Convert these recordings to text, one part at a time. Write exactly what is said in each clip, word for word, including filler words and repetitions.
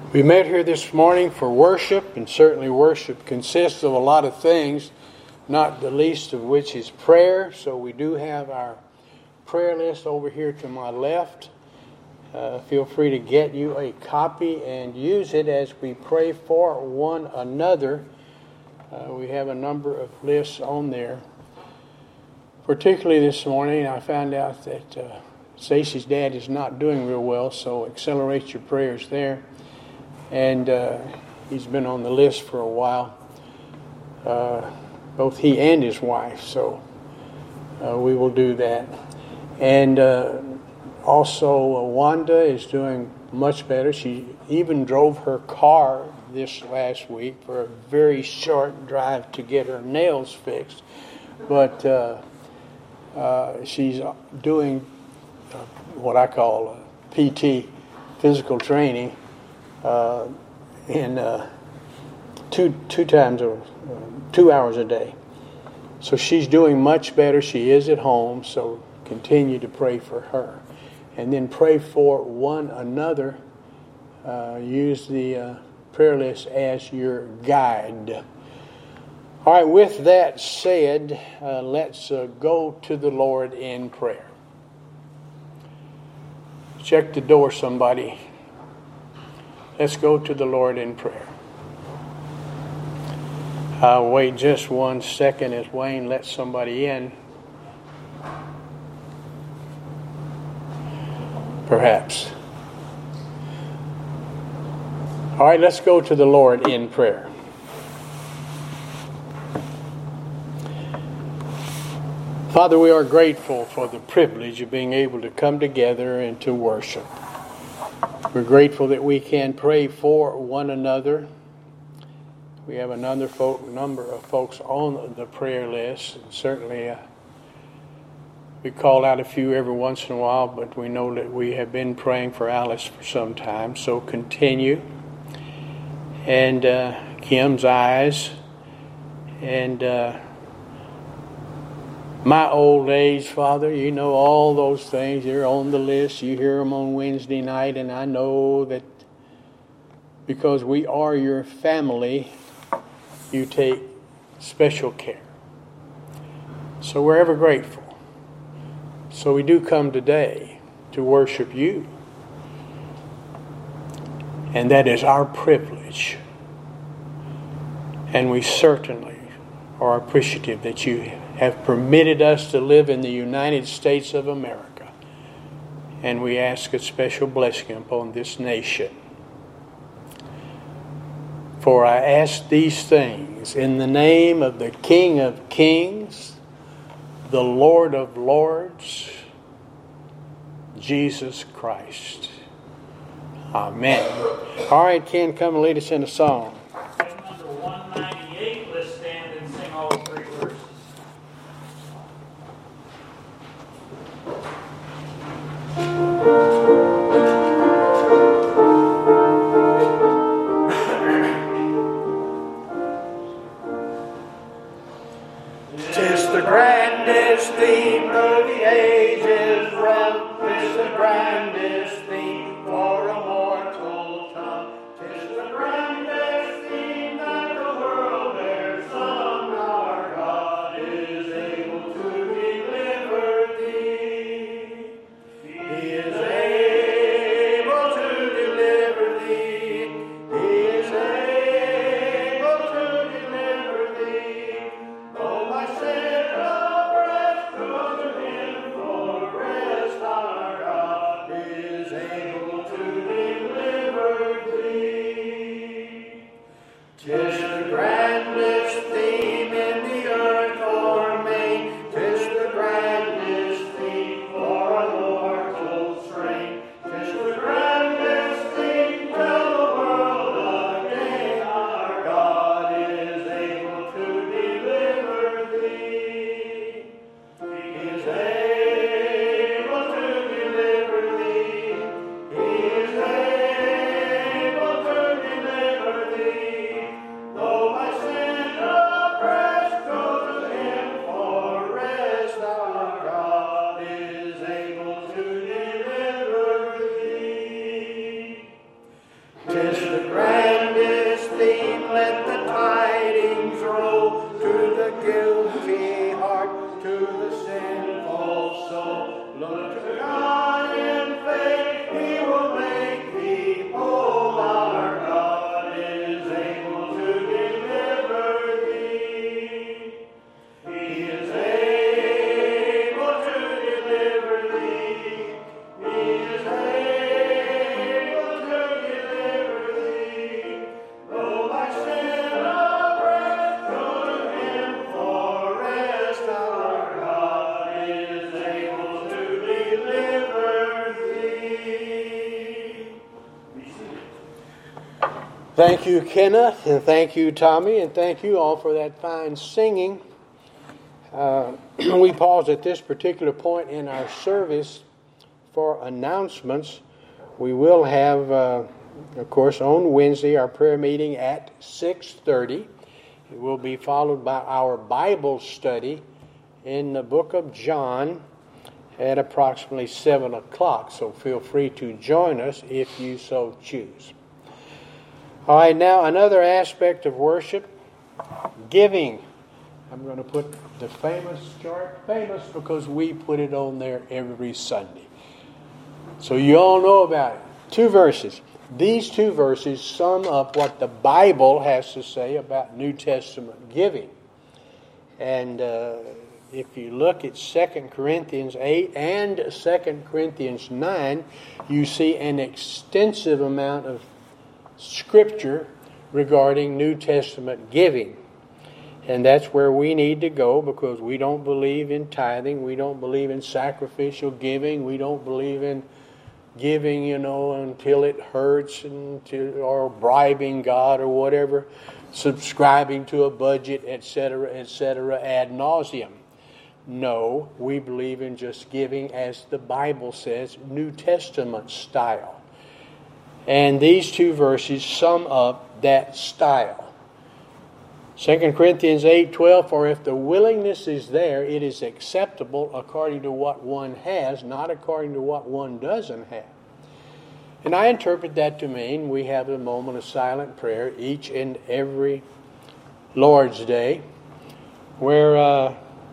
We met here this morning for worship, and certainly worship consists of a lot of things, not the least of which is prayer. So we do have our prayer list over here to my left. Uh, feel free to get you a copy and use it as we pray for one another. Uh, we have a number of lists on there. Particularly this morning, I found out that uh, Stacy's dad is not doing real well, so accelerate your prayers there. And uh, he's been on the list for a while, uh, both he and his wife, so uh, we will do that. And uh, also, uh, Wanda is doing much better. She even drove her car this last week for a very short drive to get her nails fixed. But uh, uh, she's doing uh, what I call uh, P T, physical training, Uh, in uh, two two times or uh, two hours a day. So she's doing much better. She is at home, so continue to pray for her. And then pray for one another. Uh, use the uh, prayer list as your guide. All right, with that said, uh, let's uh, go to the Lord in prayer. Check the door, somebody. Let's go to the Lord in prayer. I'll wait just one second as Wayne lets somebody in. Perhaps. All right, let's go to the Lord in prayer. Father, we are grateful for the privilege of being able to come together and to worship. We're grateful that we can pray for one another. We have another folk, number of folks on the prayer list. And certainly, uh, we call out a few every once in a while, but we know that we have been praying for Alice for some time. So continue. And uh, Kim's eyes. And uh, my old age, Father, you know all those things. You're on the list. You hear them on Wednesday night. And I know that because we are your family, you take special care. So we're ever grateful. So we do come today to worship you. And that is our privilege. And we certainly are appreciative that you have permitted us to live in the United States of America. And we ask a special blessing upon this nation. For I ask these things in the name of the King of Kings, the Lord of Lords, Jesus Christ. Amen. All right, Ken, come and lead us in a song. Number one ninety-eight, let's stand and sing all three verses. Tis the grandest theme of the ages run, tis the grandest theme for a mortal tongue, tis the grandest Thank you, Kenneth, and thank you, Tommy, and thank you all for that fine singing. Uh, we pause at this particular point in our service for announcements. We will have, uh, of course, on Wednesday, our prayer meeting at six thirty. It will be followed by our Bible study in the book of John at approximately seven o'clock. So feel free to join us if you so choose. All right, now another aspect of worship, giving. I'm going to put the famous chart, famous because we put it on there every Sunday. So you all know about it. Two verses. These two verses sum up what the Bible has to say about New Testament giving. And uh, if you look at Second Corinthians eight and Second Corinthians nine, you see an extensive amount of Scripture regarding New Testament giving. And that's where we need to go, because we don't believe in tithing. We don't believe in sacrificial giving. We don't believe in giving, you know, until it hurts, and to, or bribing God or whatever, subscribing to a budget, et cetera, et cetera, ad nauseum. No, we believe in just giving as the Bible says, New Testament style. And these two verses sum up that style. Second Corinthians eight twelve, for if the willingness is there, it is acceptable according to what one has, not according to what one doesn't have. And I interpret that to mean we have a moment of silent prayer each and every Lord's Day, where uh,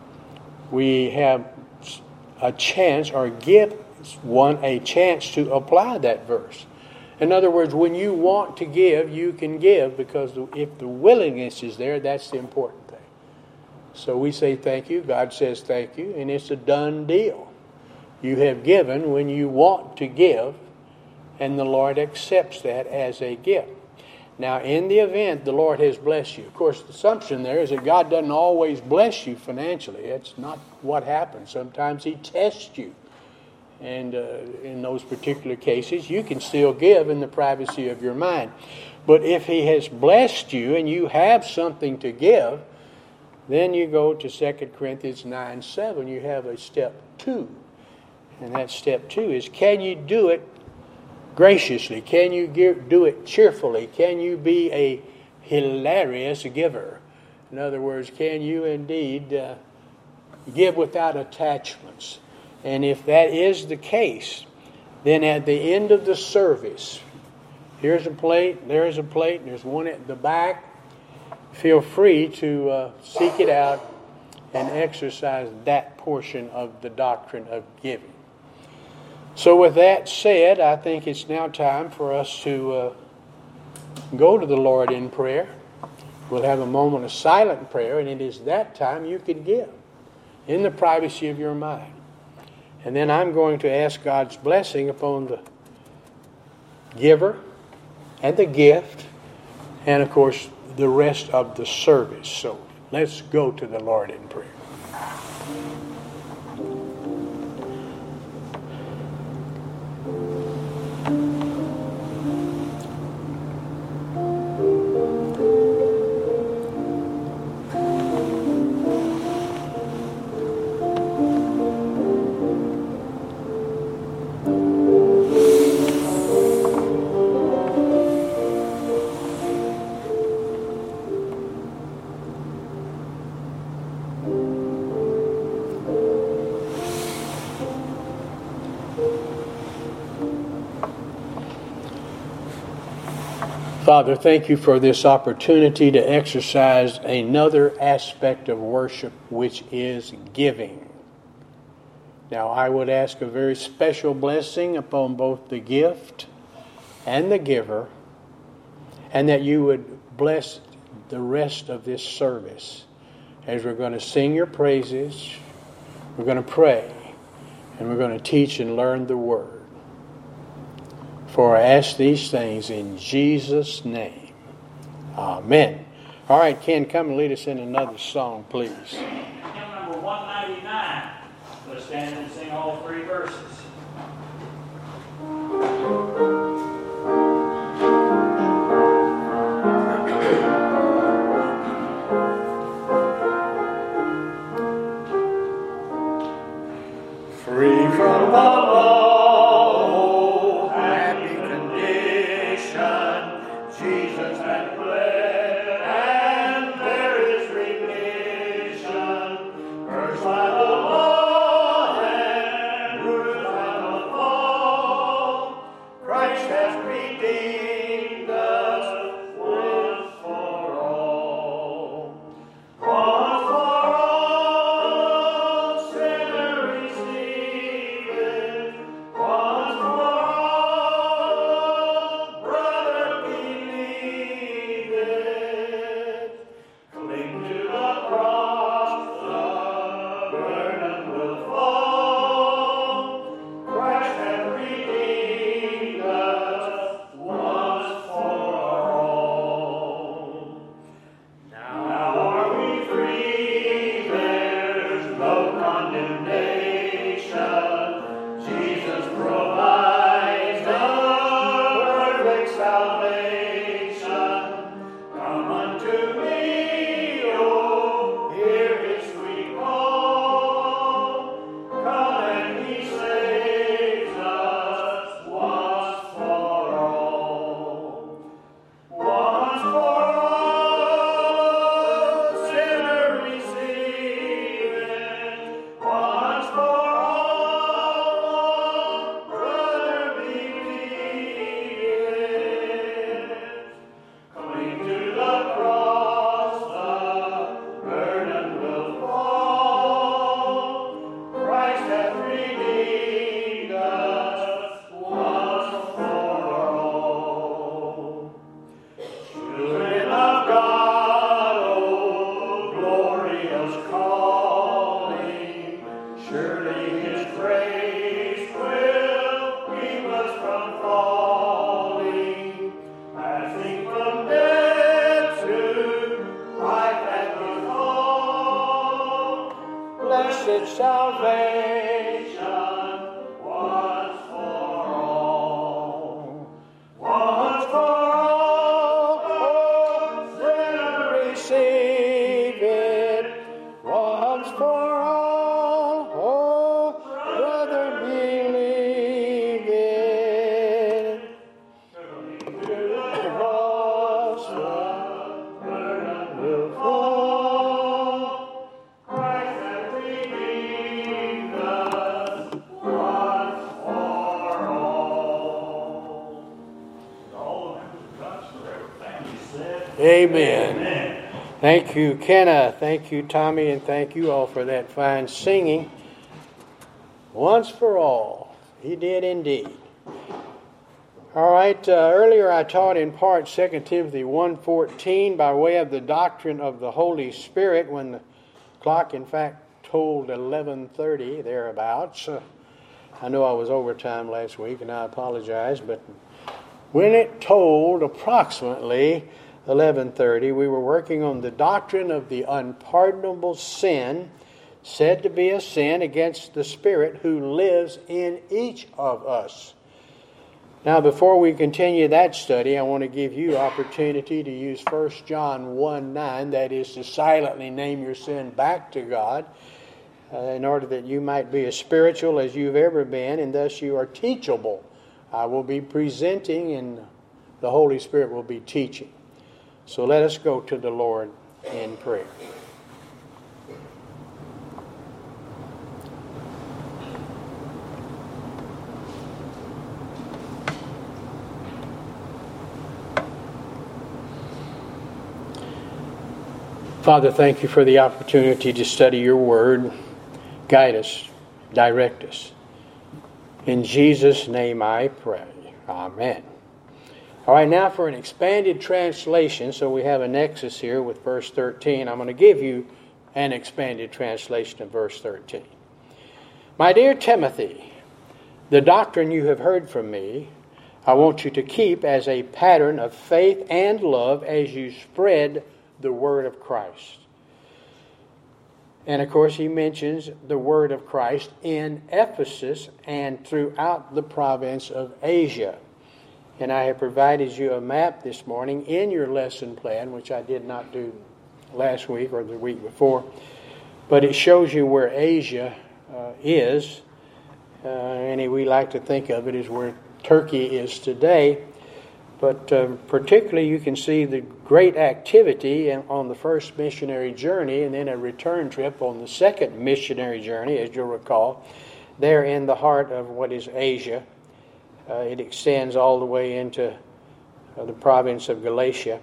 we have a chance, or give one a chance to apply that verse. In other words, when you want to give, you can give, because if the willingness is there, that's the important thing. So we say thank you, God says thank you, and it's a done deal. You have given when you want to give, and the Lord accepts that as a gift. Now, in the event the Lord has blessed you, of course, the assumption there is that God doesn't always bless you financially. That's not what happens. Sometimes He tests you. And uh, in those particular cases, you can still give in the privacy of your mind. But if He has blessed you and you have something to give, then you go to Second Corinthians nine seven. You have a step two. And that step two is, can you do it graciously? Can you give, do it cheerfully? Can you be a hilarious giver? In other words, can you indeed uh, give without attachments? And if that is the case, then at the end of the service, here's a plate, there's a plate, and there's one at the back. Feel free to uh, seek it out and exercise that portion of the doctrine of giving. So with that said, I think it's now time for us to uh, go to the Lord in prayer. We'll have a moment of silent prayer, and it is that time you can give in the privacy of your mind. And then I'm going to ask God's blessing upon the giver and the gift, and of course the rest of the service. So let's go to the Lord in prayer. Father, thank you for this opportunity to exercise another aspect of worship, which is giving. Now, I would ask a very special blessing upon both the gift and the giver, and that you would bless the rest of this service as we're going to sing your praises, we're going to pray, and we're going to teach and learn the Word. For I ask these things in Jesus' name. Amen. All right, Ken, come and lead us in another song, please. Hymn number one ninety-nine. Let's stand and sing all three verses. from the low, happy condition, Jesus had bled, and there is remission. Cursed by the law and bruised by the fall, Christ has redeemed us once for all. Once for all, sinner receive it. Once for all, brother believe it. Cling to the cross, the burden will fall. Christ hath redeemed us once for all. Now are we free, there's no condemnation. Jesus provides the perfect salvation. Come unto me, oh, hear his sweet call. Come and he saves us once for all. Once for all, sinner receive it. Once for all, brother believe it. Cling to the cross, the burden will fall. Christ hath redeemed us once for all. Children of God, oh, glorious calling, surely his grace will keep us from falling, passing from death to life at his call. Blessed salvation once for all. Once for all, oh, sinner receive it. Once for all, oh, brother believe it. To the cross, the burden will fall. Christ hath redeemed us once for all. All of God's forever family said. Amen. Amen. Thank you, Kenna. Thank you, Tommy, and thank you all for that fine singing. Once for all, he did indeed. All right, uh, earlier I taught in part Second Timothy one fourteen by way of the doctrine of the Holy Spirit when the clock, in fact, told eleven thirty thereabouts. Uh, I know I was overtime last week, and I apologize, but when it told approximately eleven thirty, we were working on the doctrine of the unpardonable sin, said to be a sin against the Spirit who lives in each of us. Now, before we continue that study, I want to give you opportunity to use First John one nine, that is to silently name your sin back to God, uh, in order that you might be as spiritual as you've ever been, and thus you are teachable. I will be presenting, and the Holy Spirit will be teaching. So let us go to the Lord in prayer. Father, thank you for the opportunity to study your word. Guide us, direct us. In Jesus' name I pray. Amen. All right, now for an expanded translation. So we have a nexus here with verse thirteen. I'm going to give you an expanded translation of verse thirteen. My dear Timothy, the doctrine you have heard from me, I want you to keep as a pattern of faith and love as you spread the word of Christ. And of course, he mentions the word of Christ in Ephesus and throughout the province of Asia. And I have provided you a map this morning in your lesson plan, which I did not do last week or the week before. But it shows you where Asia uh, is. uh, and we like to think of it as where Turkey is today. But um, particularly you can see the great activity in, on the first missionary journey, and then a return trip on the second missionary journey, as you'll recall. There in the heart of what is Asia. Uh, it extends all the way into uh, the province of Galatia.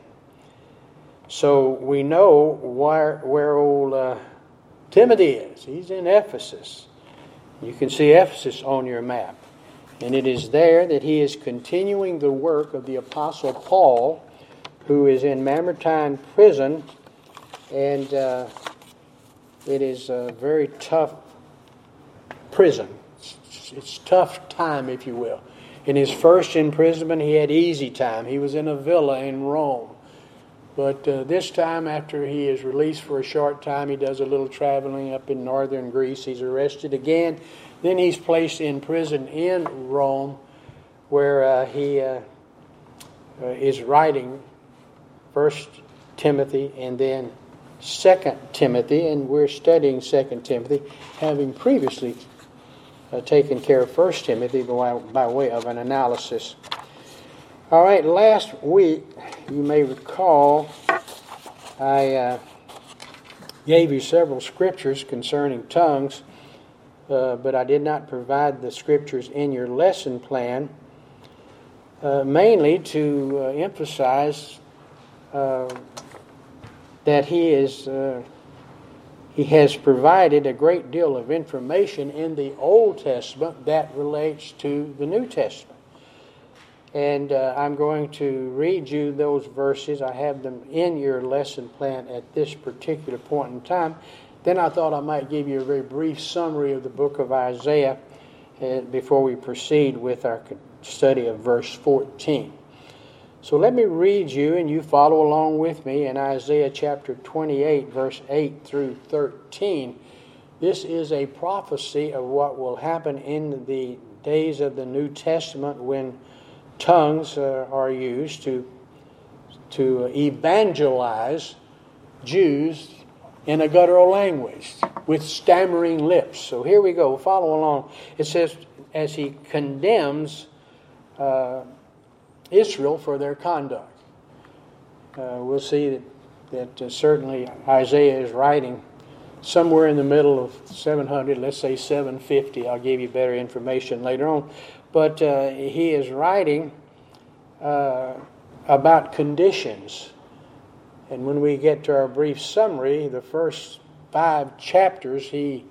So we know where, where old uh, Timothy is. He's in Ephesus. You can see Ephesus on your map. And it is there that he is continuing the work of the Apostle Paul, who is in Mamertine prison. And uh, it is a very tough prison. It's, it's tough time, if you will. In his first imprisonment, he had easy time. He was in a villa in Rome. But uh, this time, after he is released for a short time, he does a little traveling up in northern Greece. He's arrested again. Then he's placed in prison in Rome, where uh, he uh, uh, is writing First Timothy and then Second Timothy. And we're studying Second Timothy, having previously uh, taken care of First Timothy by, by way of an analysis. All right, last week, you may recall, I uh, gave you several scriptures concerning tongues, uh, but I did not provide the scriptures in your lesson plan, uh, mainly to uh, emphasize uh, that he is uh, he has provided a great deal of information in the Old Testament that relates to the New Testament. And uh, I'm going to read you those verses. I have them in your lesson plan at this particular point in time. Then I thought I might give you a very brief summary of the book of Isaiah uh, before we proceed with our study of verse fourteen. So let me read you, and you follow along with me in Isaiah chapter twenty-eight, verse eight through thirteen. This is a prophecy of what will happen in the days of the New Testament when tongues uh, are used to to evangelize Jews in a guttural language with stammering lips. So here we go. Follow along. It says, as he condemns uh, Israel for their conduct. Uh, we'll see that, that uh, certainly Isaiah is writing somewhere in the middle of seven hundred, let's say seven fifty. I'll give you better information later on. But uh, he is writing uh, about conditions. And when we get to our brief summary, the first five chapters, he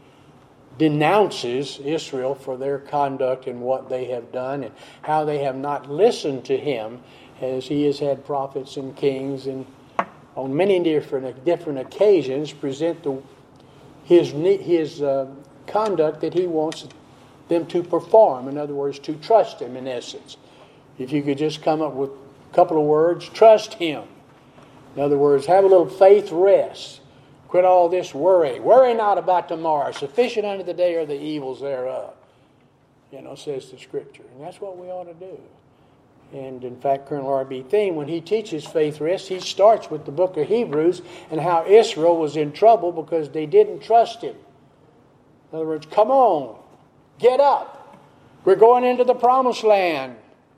denounces Israel for their conduct and what they have done and how they have not listened to him, as he has had prophets and kings and on many different different occasions present the, his, his uh, conduct that he wants them to perform. In other words, to trust him, in essence. If you could just come up with a couple of words, trust him. In other words, have a little faith rest. Quit all this worry. Worry not about tomorrow. Sufficient unto the day are the evils thereof. You know, says the Scripture. And that's what we ought to do. And in fact, Colonel R B Thiem, when he teaches faith rest, he starts with the book of Hebrews and how Israel was in trouble because they didn't trust him. In other words, come on. Get up. We're going into the promised land.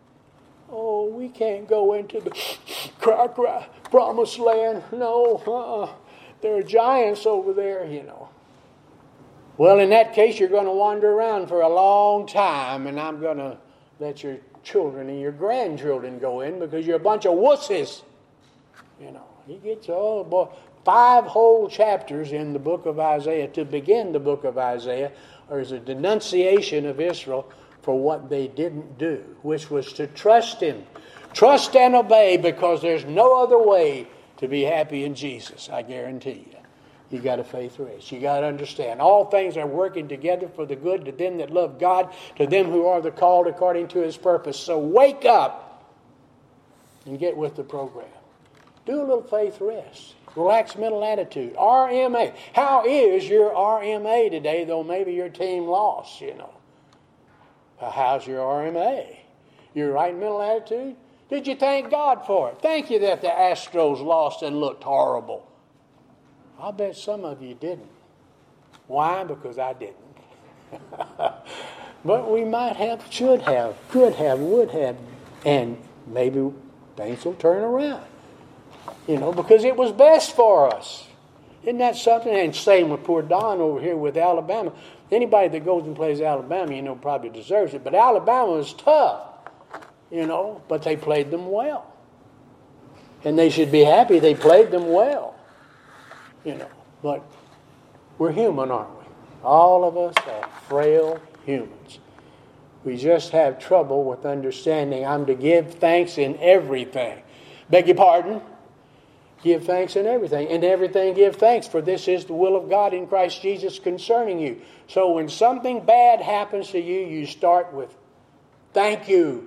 Oh, we can't go into the cry, cry, promised land. No, uh-uh. There are giants over there, you know. Well, in that case, you're going to wander around for a long time, and I'm going to let your children and your grandchildren go in because you're a bunch of wusses. You know, he gets, oh boy, five whole chapters in the book of Isaiah to begin the book of Isaiah. There's a denunciation of Israel for what they didn't do, which was to trust him. Trust and obey, because there's no other way to be happy in Jesus, I guarantee you. You got a faith rest. You got to understand. All things are working together for the good to them that love God, to them who are the called according to his purpose. So wake up and get with the program. Do a little faith rest. Relaxed mental attitude. R M A. How is your R M A today, though maybe your team lost, you know? How's your R M A? Your right mental attitude? Did you thank God for it? Thank you that the Astros lost and looked horrible. I'll bet some of you didn't. Why? Because I didn't. But we might have, should have, could have, would have, and maybe things will turn around. You know, because it was best for us. Isn't that something? And same with poor Don over here with Alabama. Anybody that goes and plays Alabama, you know, probably deserves it. But Alabama was tough, you know, but they played them well. And they should be happy they played them well, you know. But we're human, aren't we? All of us are frail humans. We just have trouble with understanding I'm to give thanks in everything. Beg your pardon? Give thanks in everything. In everything give thanks, for this is the will of God in Christ Jesus concerning you. So when something bad happens to you, you start with, thank you.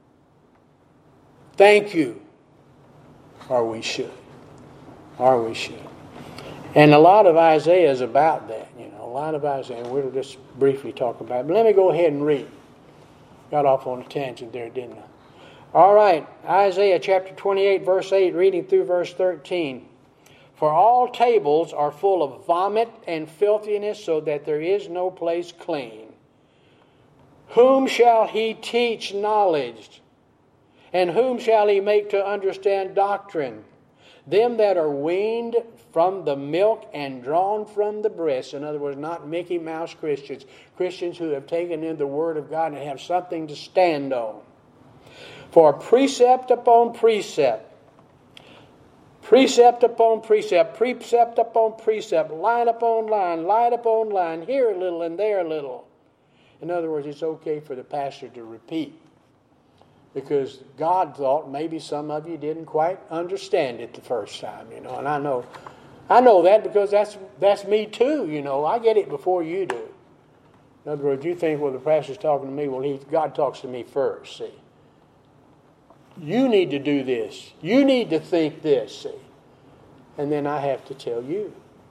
Thank you. Or we should. Or we should. And a lot of Isaiah is about that. You know, a lot of Isaiah. And we'll just briefly talk about it. But let me go ahead and read. Got off on a tangent there, didn't I? All right, Isaiah chapter twenty-eight, verse eight, reading through verse thirteen. For all tables are full of vomit and filthiness, so that there is no place clean. Whom shall he teach knowledge? And whom shall he make to understand doctrine? Them that are weaned from the milk and drawn from the breast. In other words, not Mickey Mouse Christians. Christians who have taken in the Word of God and have something to stand on. For precept upon precept, precept upon precept, precept upon precept, line upon line, line upon line, here a little and there a little. In other words, it's okay for the pastor to repeat. Because God thought maybe some of you didn't quite understand it the first time, you know. And I know, I know that because that's that's me too, you know. I get it before you do. In other words, you think, well, the pastor's talking to me. Well, he, God talks to me first, see. You need to do this. You need to think this, see. And then I have to tell you.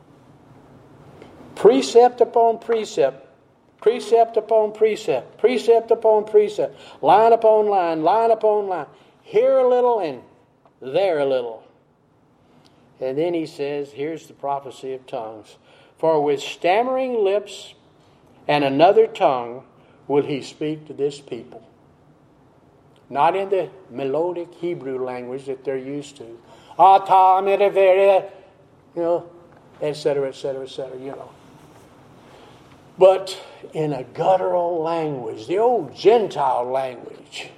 Precept upon precept. Precept upon precept. Precept upon precept. Line upon line. Line upon line. Here a little and there a little. And then he says, here's the prophecy of tongues. For with stammering lips and another tongue will he speak to this people. Not in the melodic Hebrew language that they're used to. You know, et cetera, et cetera, et cetera, you know. But in a guttural language, the old Gentile language.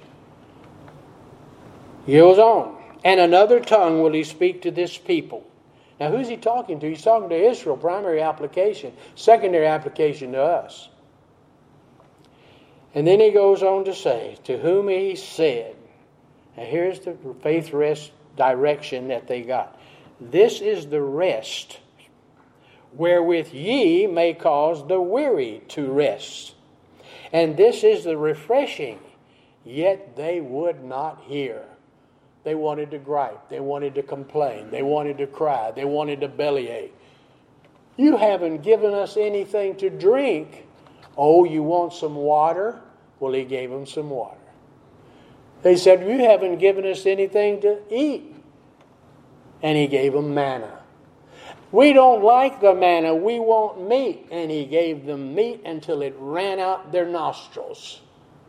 He goes on. And another tongue will he speak to this people. Now who's he talking to? He's talking to Israel, primary application. Secondary application to us. And then he goes on to say, to whom he said, and here's the faith rest direction that they got. This is the rest wherewith ye may cause the weary to rest. And this is the refreshing, yet they would not hear. They wanted to gripe. They wanted to complain. They wanted to cry. They wanted to bellyache. You haven't given us anything to drink. Oh, you want some water? Well, he gave them some water. They said, you haven't given us anything to eat. And he gave them manna. We don't like the manna. We want meat. And he gave them meat until it ran out their nostrils.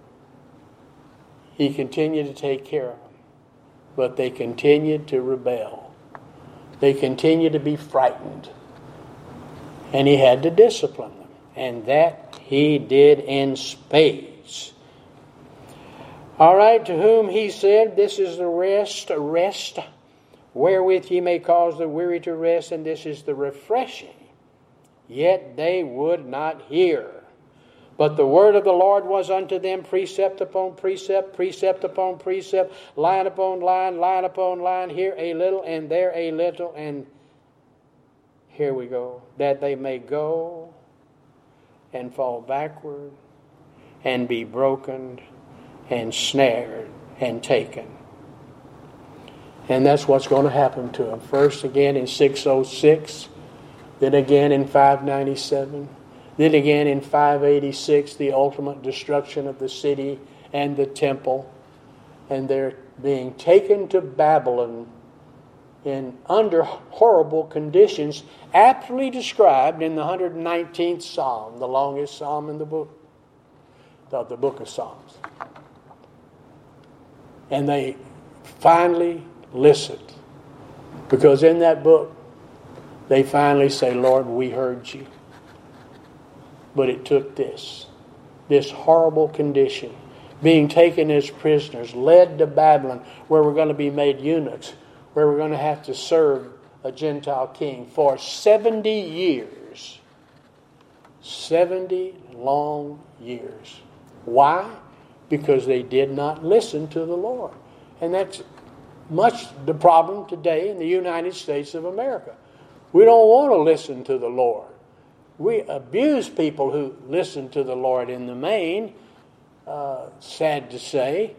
He continued to take care of them. But they continued to rebel. They continued to be frightened. And he had to discipline them. And that he did in spades. All right, to whom he said, this is the rest, rest, wherewith ye may cause the weary to rest, and this is the refreshing. Yet they would not hear. But the word of the Lord was unto them precept upon precept, precept upon precept, line upon line, line upon line, here a little and there a little, and here we go, that they may go and fall backward and be broken and snared and taken. And that's what's going to happen to them. First again in six oh six, then again in five ninety-seven, then again in five eighty-six, the ultimate destruction of the city and the temple. And they're being taken to Babylon in under horrible conditions, aptly described in the one hundred nineteenth Psalm, the longest psalm in the book. of the book of Psalms. And they finally listened. Because in that book, they finally say, Lord, we heard you. But it took this, this horrible condition, being taken as prisoners, led to Babylon, where we're going to be made eunuchs, where we're going to have to serve a Gentile king for seventy years. seventy long years. Why? Because they did not listen to the Lord. And that's much the problem today in the United States of America. We don't want to listen to the Lord. We abuse people who listen to the Lord in the main, uh, sad to say,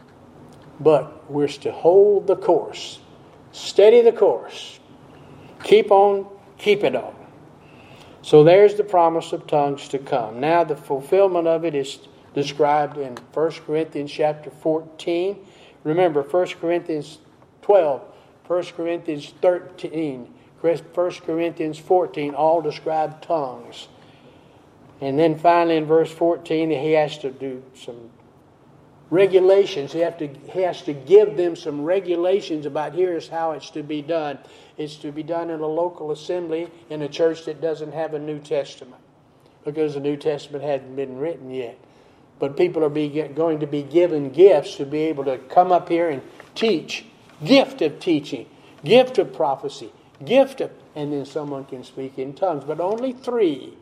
but we're to hold the course, steady the course, keep on, keep it on. So there's the promise of tongues to come. Now the fulfillment of it is described in First Corinthians chapter fourteen. Remember, First Corinthians twelve, First Corinthians thirteen, First Corinthians fourteen all describe tongues. And then finally in verse fourteen, he has to do some regulations. He, have to, he has to give them some regulations about here's how it's to be done. It's to be done in a local assembly in a church that doesn't have a New Testament, because the New Testament hadn't been written yet. But people are be, going to be given gifts to be able to come up here and teach. Gift of teaching, gift of prophecy, gift of, and then someone can speak in tongues, but only three.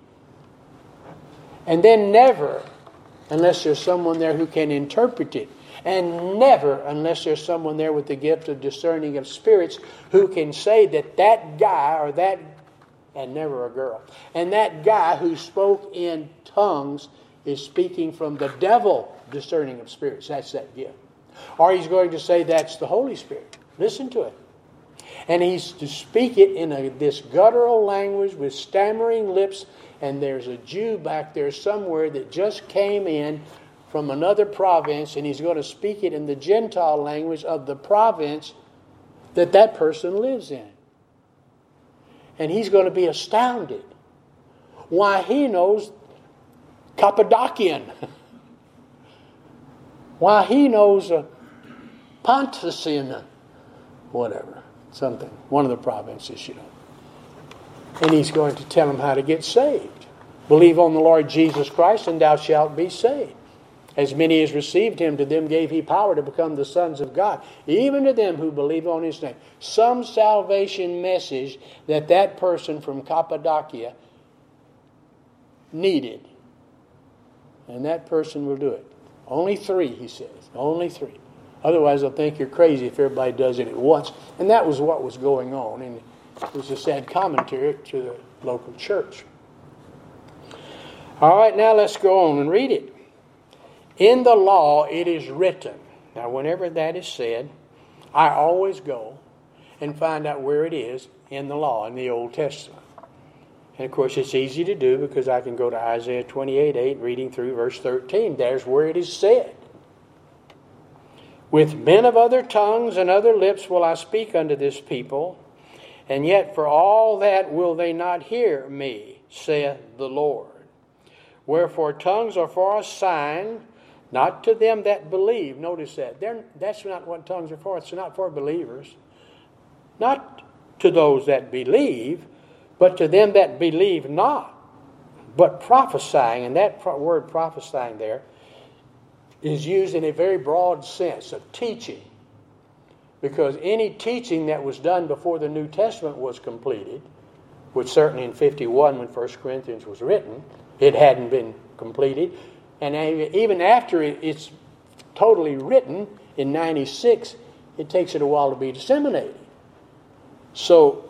And then never, unless there's someone there who can interpret it. And never, unless there's someone there with the gift of discerning of spirits who can say that that guy or that, and never a girl, and that guy who spoke in tongues is speaking from the devil, discerning of spirits. That's that gift. Or he's going to say that's the Holy Spirit. Listen to it. And he's to speak it in a, this guttural language with stammering lips. And there's a Jew back there somewhere that just came in from another province, and he's going to speak it in the Gentile language of the province that that person lives in. And he's going to be astounded why he knows Cappadocian, why he knows a Pontusian, whatever, something, one of the provinces, you know. And he's going to tell them how to get saved. Believe on the Lord Jesus Christ, and thou shalt be saved. As many as received him, to them gave he power to become the sons of God, even to them who believe on his name. Some salvation message that that person from Cappadocia needed. And that person will do it. Only three, he says. Only three. Otherwise, they'll think you're crazy if everybody does it at once. And that was what was going on. And it was a sad commentary to the local church. All right, now let's go on and read it. In the law it is written. Now, whenever that is said, I always go and find out where it is in the law, in the Old Testament. And of course, it's easy to do because I can go to Isaiah twenty-eight eight, reading through verse thirteen. There's where it is said. With men of other tongues and other lips will I speak unto this people, and yet for all that will they not hear me, saith the Lord. Wherefore tongues are for a sign, not to them that believe. Notice that. They're, that's not what tongues are for. It's not for believers. Not to those that believe, but to them that believe not. But prophesying, and that pro- word prophesying there is used in a very broad sense of teaching. Because any teaching that was done before the New Testament was completed, which certainly in fifty-one when First Corinthians was written, it hadn't been completed. And even after it's totally written in ninety-six, it takes it a while to be disseminated. So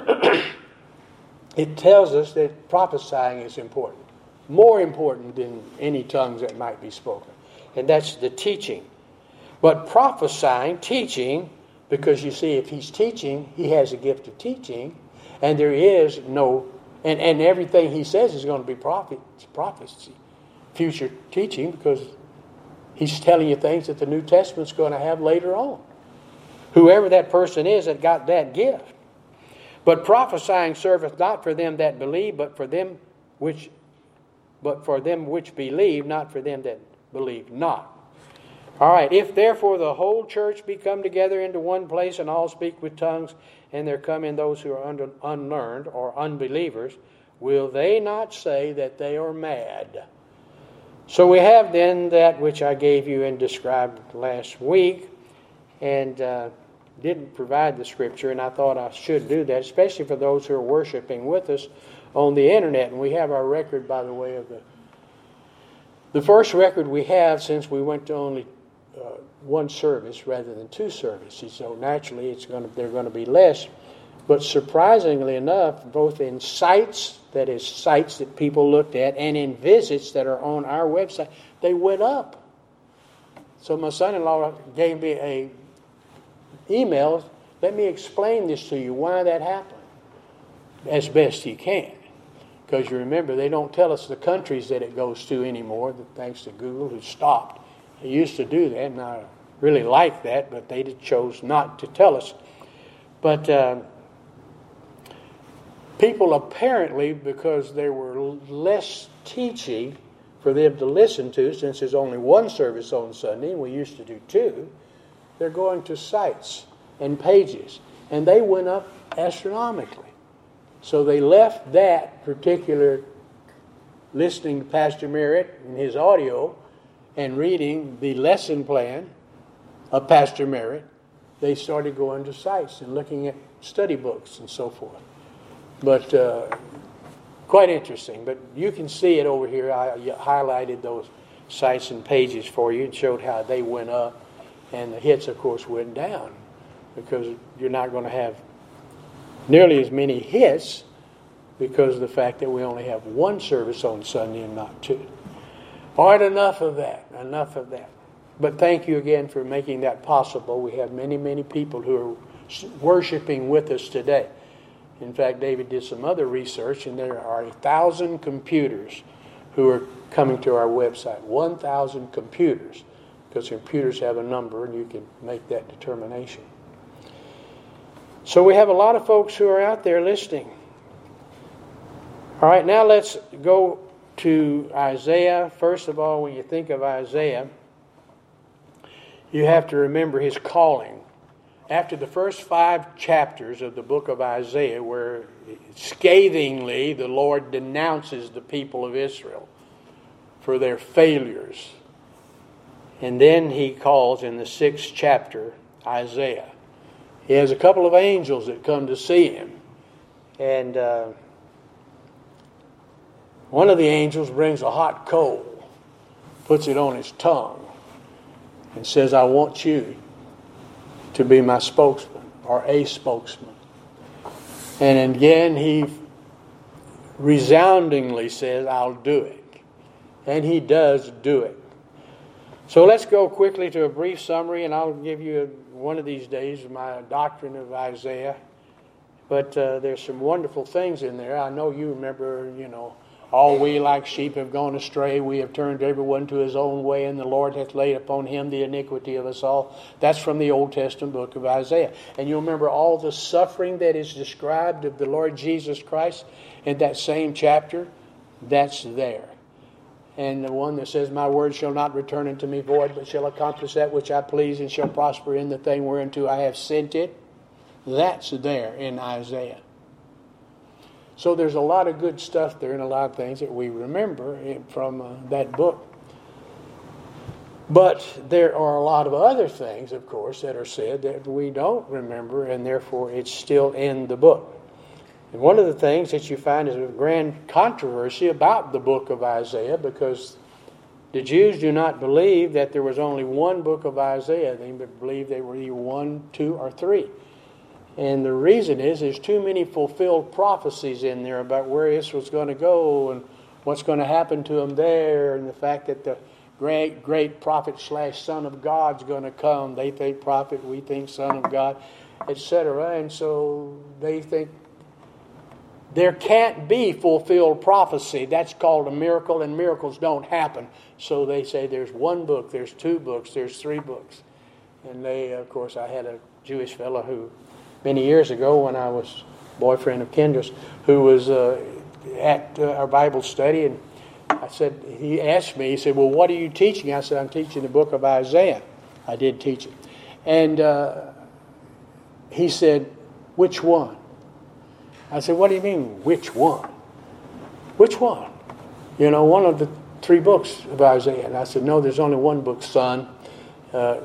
it tells us that prophesying is important. More important than any tongues that might be spoken. And that's the teaching. But prophesying, teaching, because you see, if he's teaching, he has a gift of teaching, and there is no, and, and everything he says is going to be prophet, prophecy, future teaching, because he's telling you things that the New Testament's going to have later on. Whoever that person is that got that gift. But prophesying serveth not for them that believe, but for them which, but for them which believe, not for them that believe not. All right, if therefore the whole church be come together into one place and all speak with tongues, and there come in those who are under, unlearned or unbelievers, will they not say that they are mad? So we have then that which I gave you and described last week, and uh, didn't provide the scripture, and I thought I should do that, especially for those who are worshiping with us on the internet. And we have our record, by the way, of the the first record we have since we went to only uh, one service rather than two services. So naturally, it's going to they're going to be less. But surprisingly enough, both in sites, that is sites that people looked at, and in visits that are on our website, they went up. So my son-in-law gave me a email. Let me explain this to you, why that happened, as best he can. Because you remember, they don't tell us the countries that it goes to anymore, thanks to Google, who stopped. They used to do that, and I really like that, but they chose not to tell us. But uh, people apparently, because there were less teaching for them to listen to, since there's only one service on Sunday, and we used to do two, they're going to sites and pages, and they went up astronomically. So they left that particular listening to Pastor Merritt and his audio and reading the lesson plan of Pastor Merritt. They started going to sites and looking at study books and so forth. But uh, quite interesting. But you can see it over here. I highlighted those sites and pages for you and showed how they went up. And the hits, of course, went down because you're not going to have nearly as many hits because of the fact that we only have one service on Sunday and not two. All right, enough of that. Enough of that. But thank you again for making that possible. We have many, many people who are worshiping with us today. In fact, David did some other research, and there are a thousand computers who are coming to our website. One thousand computers, because computers have a number, and you can make that determination. So we have a lot of folks who are out there listening. All right, now let's go to Isaiah. First of all, when you think of Isaiah, you have to remember his calling. After the first five chapters of the book of Isaiah, where scathingly the Lord denounces the people of Israel for their failures, and then he calls in the sixth chapter Isaiah. He has a couple of angels that come to see him. And uh, one of the angels brings a hot coal, puts it on his tongue, and says, I want you to be my spokesman, or a spokesman. And again, he resoundingly says, I'll do it. And he does do it. So let's go quickly to a brief summary, and I'll give you one of these days my doctrine of Isaiah. But uh, there's some wonderful things in there. I know you remember, you know, all we like sheep have gone astray. We have turned everyone to his own way, and the Lord hath laid upon him the iniquity of us all. That's from the Old Testament book of Isaiah. And you'll remember all the suffering that is described of the Lord Jesus Christ in that same chapter. That's there. And the one that says, my word shall not return unto me void, but shall accomplish that which I please, and shall prosper in the thing whereunto I have sent it. That's there in Isaiah. So there's a lot of good stuff there and a lot of things that we remember from uh, that book. But there are a lot of other things, of course, that are said that we don't remember, and therefore it's still in the book. And one of the things that you find is a grand controversy about the book of Isaiah, because the Jews do not believe that there was only one book of Isaiah. They believe they were either one, two, or three. And the reason is there's too many fulfilled prophecies in there about where Israel's going to go and what's going to happen to them there, and the fact that the great, great prophet slash son of God's going to come. They think prophet, we think son of God, et cetera. And so they think there can't be fulfilled prophecy. That's called a miracle, and miracles don't happen. So they say there's one book, there's two books, there's three books. And they, of course, I had a Jewish fellow who, many years ago when I was boyfriend of Kendra's, who was uh, at uh, our Bible study, and I said, he asked me, he said, well, what are you teaching? I said, I'm teaching the book of Isaiah. I did teach it. And uh, he said, which one? I said, what do you mean, which one? Which one? You know, one of the three books of Isaiah. And I said, no, there's only one book, son. Uh,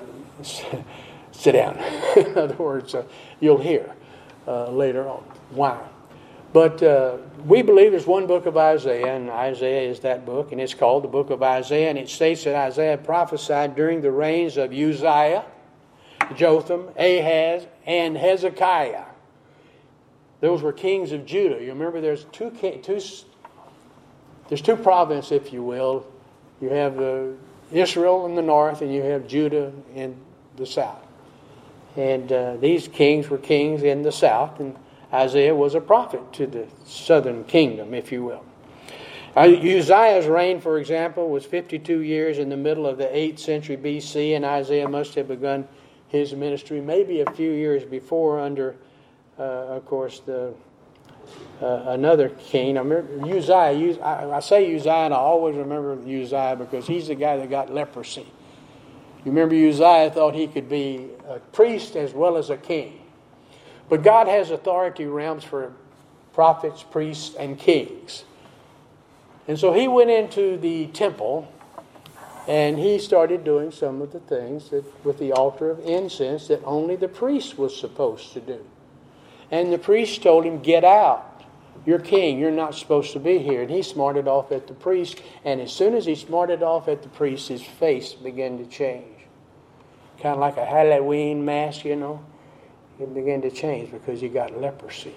sit down. In other words, uh, you'll hear uh, later on why. But uh, we believe there's one book of Isaiah, and Isaiah is that book, and it's called the book of Isaiah. And it states that Isaiah prophesied during the reigns of Uzziah, Jotham, Ahaz, and Hezekiah. Those were kings of Judah. You remember there's two, two there's two provinces, if you will. You have uh, Israel in the north, and you have Judah in the south. And uh, these kings were kings in the south, and Isaiah was a prophet to the southern kingdom, if you will. Uh, Uzziah's reign, for example, was fifty-two years in the middle of the eighth century B C, and Isaiah must have begun his ministry maybe a few years before under, uh, of course, the uh, another king. I remember Uzziah. Uz- I, I say Uzziah, and I always remember Uzziah because he's the guy that got leprosy. You remember Uzziah thought he could be a priest as well as a king. But God has authority realms for prophets, priests, and kings. And so he went into the temple and he started doing some of the things that, with the altar of incense that only the priest was supposed to do. And the priest told him, get out. You're king. You're not supposed to be here. And he smarted off at the priest. And as soon as he smarted off at the priest, his face began to change. Kind of like a Halloween mask, you know. It began to change because he got leprosy.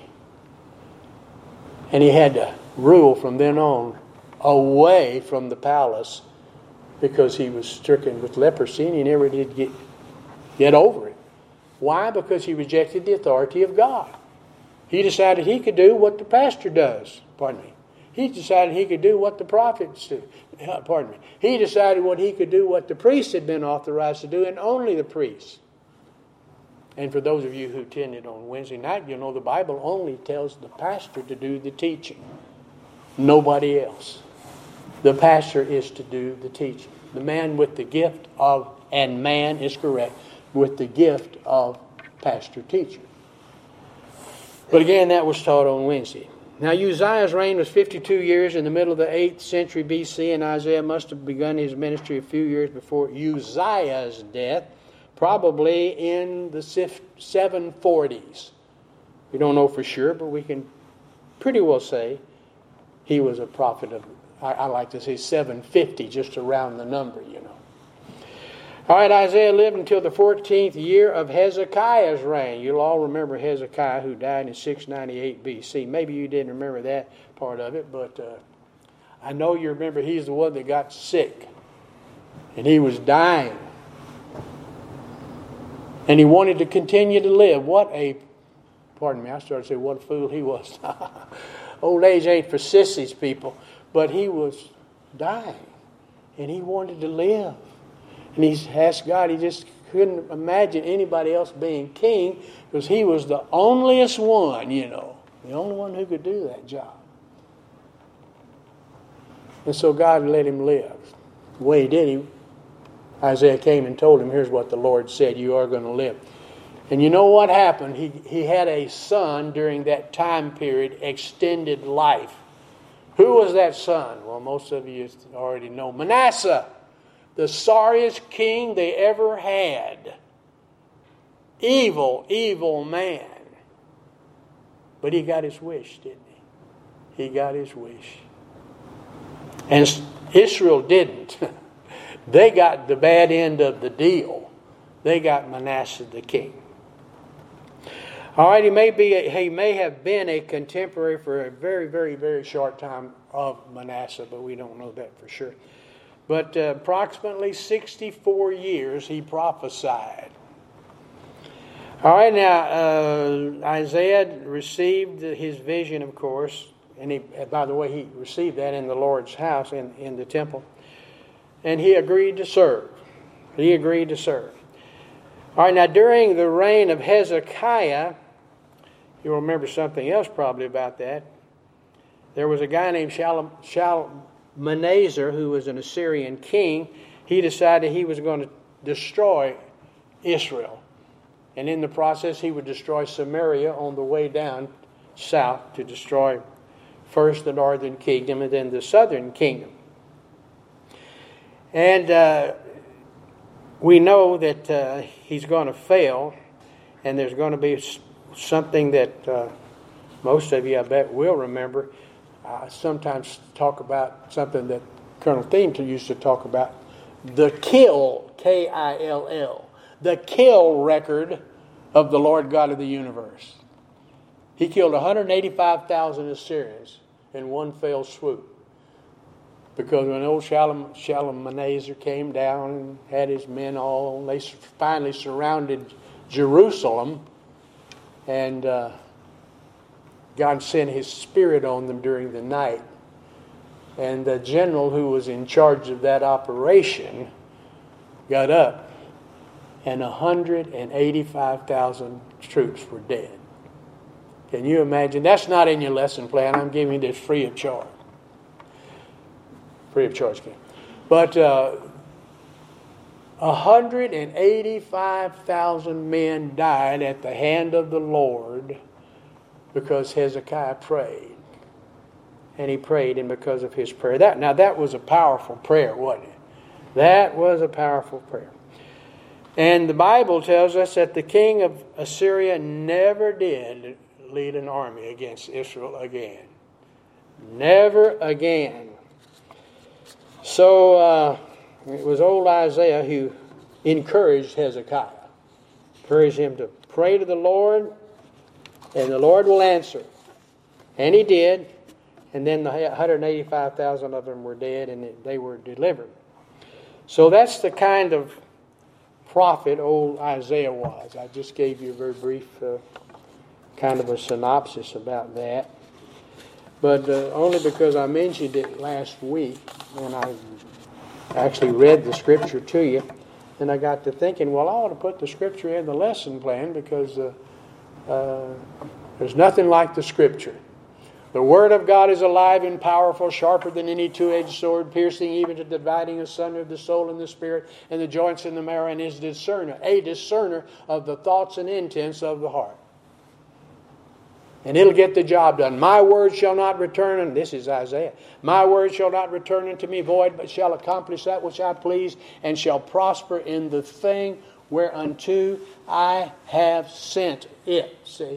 And he had to rule from then on away from the palace because he was stricken with leprosy and he never did get, get over it. Why? Because he rejected the authority of God. He decided he could do what the pastor does. Pardon me. He decided he could do what the prophets do. Pardon me. He decided what he could do what the priest had been authorized to do, and only the priest. And for those of you who attended on Wednesday night, you know the Bible only tells the pastor to do the teaching. Nobody else. The pastor is to do the teaching. The man with the gift of, and man is correct, with the gift of pastor-teacher. But again, that was taught on Wednesday. Now, Uzziah's reign was fifty-two years in the middle of the eighth century B C, and Isaiah must have begun his ministry a few years before Uzziah's death, probably in the seven forties. We don't know for sure, but we can pretty well say he was a prophet of, I, I like to say seven fifty, just to round the number, you know. All right, Isaiah lived until the fourteenth year of Hezekiah's reign. You'll all remember Hezekiah, who died in six ninety-eight B C. Maybe you didn't remember that part of it, but uh, I know you remember he's the one that got sick. And he was dying. And he wanted to continue to live. What a, pardon me, I started to say what a fool he was. Old age ain't for sissies, people. But he was dying. And he wanted to live. And he asked God, he just couldn't imagine anybody else being king because he was the onlyest one, you know. The only one who could do that job. And so God let him live. The way he did, he, Isaiah came and told him, here's what the Lord said, you are going to live. And you know what happened? He, he had a son during that time period, extended life. Who was that son? Well, most of you already know. Manasseh. The sorriest king they ever had. Evil, evil man. But he got his wish, didn't he? He got his wish. And Israel didn't. They got the bad end of the deal. They got Manasseh the king. All right, he may be a, he may have been a contemporary for a very, very, very short time of Manasseh, but we don't know that for sure. But uh, approximately sixty-four years he prophesied. All right, now uh, Isaiah received his vision, of course, and he, by the way, he received that in the Lord's house, in, in the temple, and he agreed to serve. He agreed to serve. All right, now during the reign of Hezekiah, you'll remember something else probably about that. There was a guy named Shalom, Shalom, Manasseh, who was an Assyrian king, he decided he was going to destroy Israel. And in the process, he would destroy Samaria on the way down south to destroy first the northern kingdom and then the southern kingdom. And uh, we know that uh, he's going to fail, and there's going to be something that uh, most of you, I bet, will remember. I sometimes talk about something that Colonel Thiemton used to talk about, the kill, K I L L, the kill record of the Lord God of the universe. He killed one hundred eighty-five thousand Assyrians in one fell swoop. Because when old Shalom, Shalmaneser came down and had his men all, they finally surrounded Jerusalem, and uh, God sent His Spirit on them during the night. And the general who was in charge of that operation got up, and one hundred eighty-five thousand troops were dead. Can you imagine? That's not in your lesson plan. I'm giving you this free of charge. Free of charge, Ken. But uh, one hundred eighty-five thousand men died at the hand of the Lord because Hezekiah prayed. And he prayed, and because of his prayer. That Now, that was a powerful prayer, wasn't it? That was a powerful prayer. And the Bible tells us that the king of Assyria never did lead an army against Israel again. Never again. So uh, it was old Isaiah who encouraged Hezekiah. Encouraged him to pray to the Lord, and the Lord will answer. And he did. And then the one hundred eighty-five thousand of them were dead, and they were delivered. So that's the kind of prophet old Isaiah was. I just gave you a very brief uh, kind of a synopsis about that. But uh, only because I mentioned it last week when I actually read the scripture to you, and I got to thinking, well, I ought to put the scripture in the lesson plan because uh, uh, there's nothing like the scripture. The Word of God is alive and powerful, sharper than any two-edged sword, piercing even to dividing asunder of the soul and the spirit, and the joints and the marrow, and is discerner, a discerner of the thoughts and intents of the heart. And it'll get the job done. My word shall not return, and this is Isaiah, my word shall not return unto me void, but shall accomplish that which I please, and shall prosper in the thing whereunto I have sent it. See?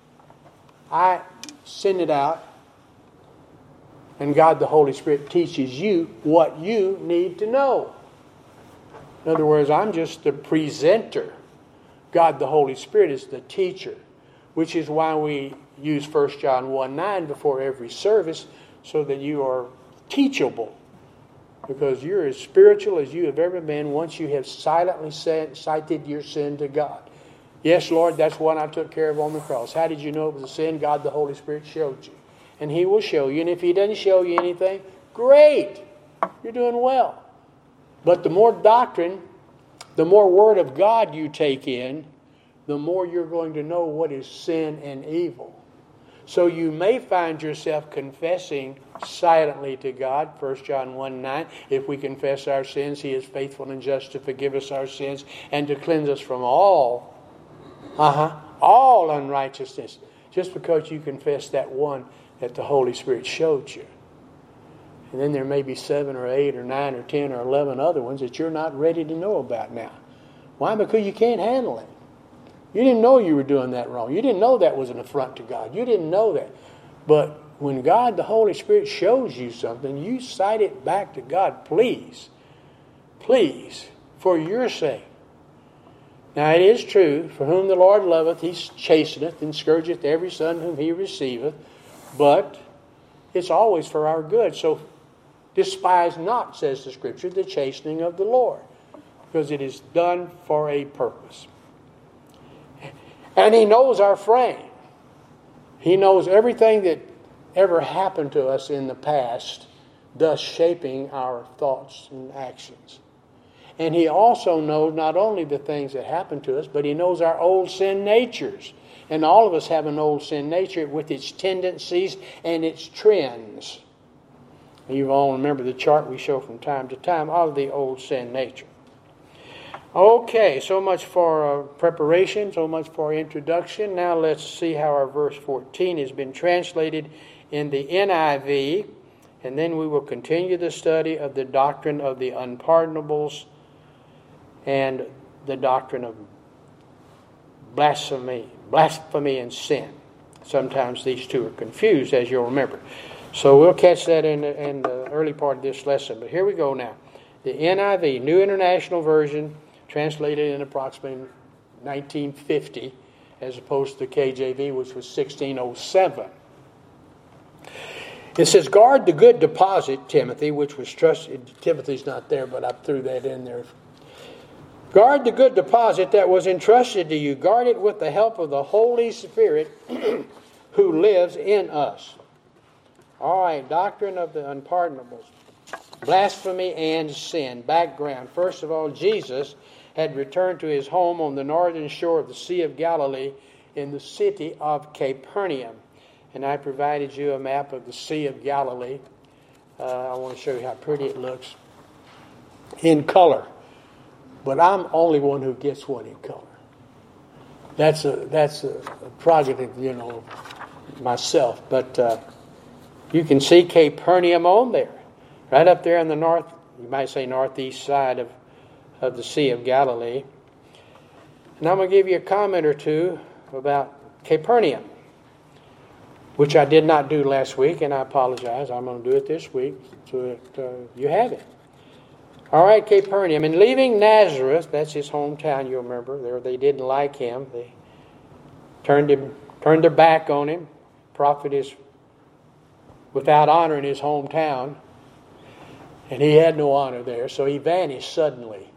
I send it out, and God the Holy Spirit teaches you what you need to know. In other words, I'm just the presenter. God the Holy Spirit is the teacher, which is why we use First John one nine before every service, so that you are teachable. Because you're as spiritual as you have ever been once you have silently cited your sin to God. Yes, Lord, that's one I took care of on the cross. How did you know it was a sin? God the Holy Spirit showed you. And He will show you. And if He doesn't show you anything, great. You're doing well. But the more doctrine, the more Word of God you take in, the more you're going to know what is sin and evil. So you may find yourself confessing silently to God, First John one nine. If we confess our sins, He is faithful and just to forgive us our sins and to cleanse us from all Uh-huh. all unrighteousness, just because you confess that one that the Holy Spirit showed you. And then there may be seven or eight or nine or ten or eleven other ones that you're not ready to know about now. Why? Because you can't handle it. You didn't know you were doing that wrong. You didn't know that was an affront to God. You didn't know that. But when God, the Holy Spirit, shows you something, you cite it back to God. Please, please, for your sake. Now it is true, for whom the Lord loveth, He chasteneth and scourgeth every son whom He receiveth. But it's always for our good. So despise not, says the Scripture, the chastening of the Lord, because it is done for a purpose. And He knows our frame. He knows everything that ever happened to us in the past, thus shaping our thoughts and actions. And He also knows not only the things that happen to us, but He knows our old sin natures. And all of us have an old sin nature with its tendencies and its trends. You all remember the chart we show from time to time of the old sin nature. Okay, so much for uh, preparation, so much for introduction. Now let's see how our verse fourteen has been translated in the N I V, and then we will continue the study of the doctrine of the unpardonables and the doctrine of blasphemy, blasphemy and sin. Sometimes these two are confused, as you'll remember. So we'll catch that in the, in the early part of this lesson. But here we go now. The N I V, New International Version, translated in approximately nineteen fifty, as opposed to the K J V, which was sixteen oh seven. It says, guard the good deposit, Timothy, which was trusted. Timothy's not there, but I threw that in there. Guard the good deposit that was entrusted to you. Guard it with the help of the Holy Spirit who lives in us. All right, doctrine of the unpardonables. Blasphemy and sin. Background. First of all, Jesus had returned to his home on the northern shore of the Sea of Galilee in the city of Capernaum. And I provided you a map of the Sea of Galilee. Uh, I want to show you how pretty it looks in color. But I'm the only one who gets one in color. That's a that's a, a prerogative, you know, myself. But uh, you can see Capernaum on there, right up there in the north. You might say northeast side of of the Sea of Galilee. And I'm going to give you a comment or two about Capernaum, which I did not do last week, and I apologize. I'm going to do it this week so that uh, you have it. All right, Capernaum. In leaving Nazareth, that's his hometown, you'll remember. There, they didn't like him. They turned him, turned their back on him. Prophet is without honor in his hometown, and he had no honor there, so he vanished suddenly.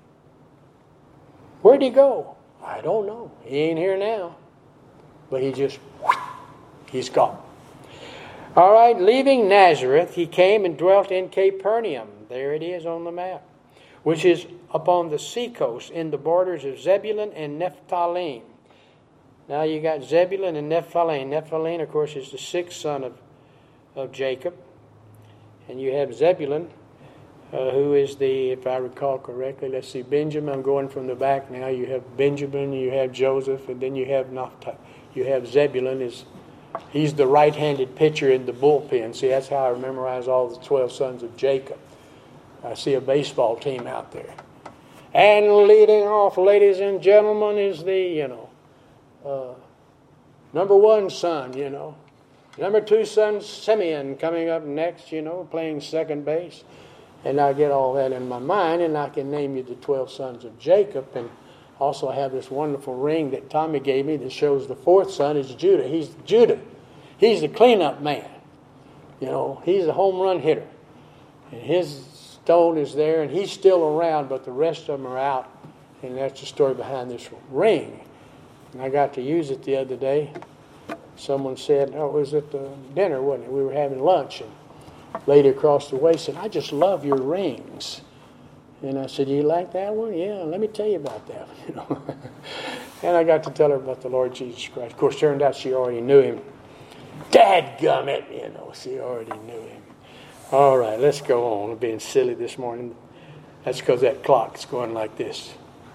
Where'd he go? I don't know. He ain't here now. But he just, he's gone. All right, leaving Nazareth, he came and dwelt in Capernaum. There it is on the map, which is upon the seacoast in the borders of Zebulun and Nephthalim. Now you got Zebulun and Nephthalim. Nephthalim, of course, is the sixth son of, of Jacob. And you have Zebulun, uh, who is the, if I recall correctly, let's see, Benjamin. I'm going from the back now. You have Benjamin, you have Joseph, and then you have Naphtali. You have Zebulun. Is he's the right-handed pitcher in the bullpen. See, that's how I memorize all the twelve sons of Jacob. I see a baseball team out there. And leading off, ladies and gentlemen, is the, you know, uh, number one son, you know. Number two son, Simeon, coming up next, you know, playing second base. And I get all that in my mind, and I can name you the twelve sons of Jacob. And also I have this wonderful ring that Tommy gave me that shows the fourth son is Judah. He's Judah. He's the cleanup man. You know, he's a home run hitter. And his stone is there, and he's still around, but the rest of them are out. And that's the story behind this ring. And I got to use it the other day. Someone said, oh, it was at the dinner, wasn't it? We were having lunch, and a lady across the way said, I just love your rings. And I said, you like that one? Yeah, let me tell you about that one. You know. And I got to tell her about the Lord Jesus Christ. Of course, turned out she already knew him. Dadgummit, you know, she already knew him. All right, let's go on. I'm being silly this morning. That's because that clock's going like this.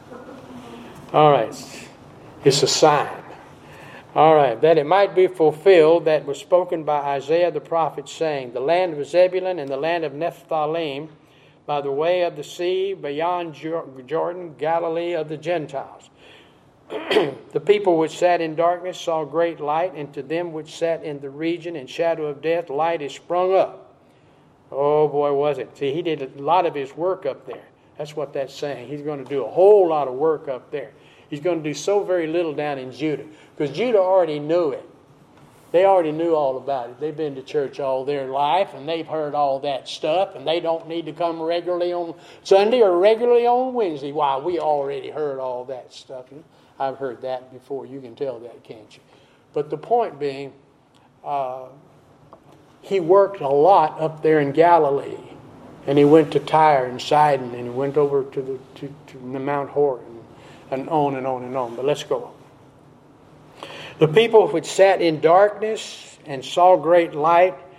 All right, it's a sign. All right, that it might be fulfilled that was spoken by Isaiah the prophet, saying, the land of Zebulun and the land of Nephthalim, by the way of the sea, beyond Jordan, Galilee of the Gentiles. The people which sat in darkness saw great light, and to them which sat in the region and shadow of death, light is sprung up. Oh boy, was it. See, he did a lot of his work up there. That's what that's saying. He's going to do a whole lot of work up there. He's going to do so very little down in Judah. Because Judah already knew it. They already knew all about it. They've been to church all their life, and they've heard all that stuff, and they don't need to come regularly on Sunday or regularly on Wednesday. Why, we already heard all that stuff. I've heard that before. You can tell that, can't you? But the point being, uh, he worked a lot up there in Galilee. And he went to Tyre and Sidon, and he went over to the to, to the Mount Hor, and, and on and on and on. But let's go on. The people which sat in darkness and saw great light,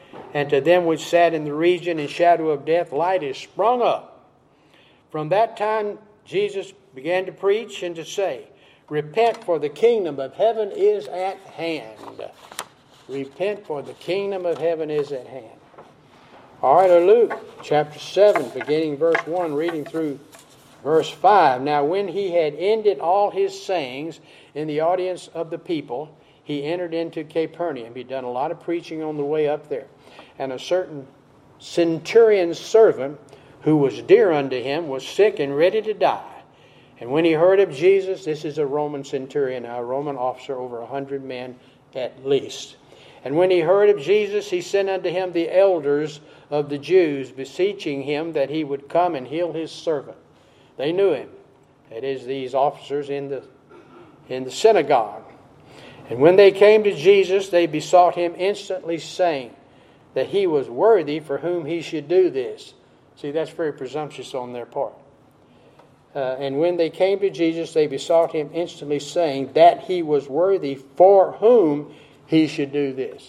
And to them which sat in the region and shadow of death, light is sprung up. From that time Jesus began to preach and to say, repent, for the kingdom of heaven is at hand. Repent, for the kingdom of heaven is at hand. All right, Luke chapter seven, beginning verse one, reading through verse five. Now when he had ended all his sayings in the audience of the people, he entered into Capernaum. He'd done a lot of preaching on the way up there. And a certain centurion's servant, who was dear unto him, was sick and ready to die. And when he heard of Jesus, this is a Roman centurion, a Roman officer over a hundred men at least. And when he heard of Jesus, he sent unto him the elders of the Jews, beseeching him that he would come and heal his servant. They knew him. That is, these officers in the in the synagogue. And when they came to Jesus, they besought him instantly, saying that he was worthy for whom he should do this. See, that's very presumptuous on their part. Uh, and when they came to Jesus, they besought him instantly, saying that he was worthy for whom he should do this.